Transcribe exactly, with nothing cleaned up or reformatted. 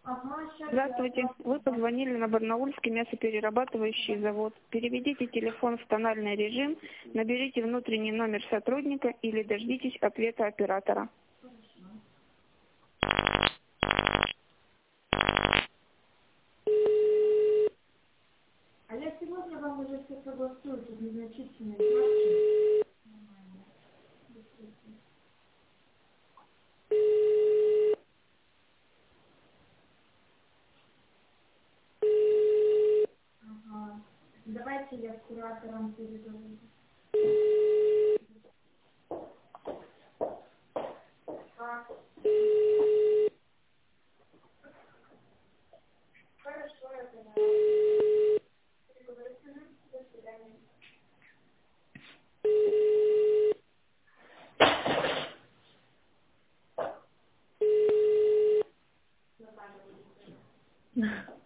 Здравствуйте. Вы позвонили на Барнаульский мясоперерабатывающий завод. Переведите телефон в тональный режим, наберите внутренний номер сотрудника или дождитесь ответа оператора. А я сегодня вам уже все согласую, тут незначительные правки. Ага. Давайте я с куратором переговорю. А, хорошо, это да. Переговорю. Мгм. До свидания. Наталья.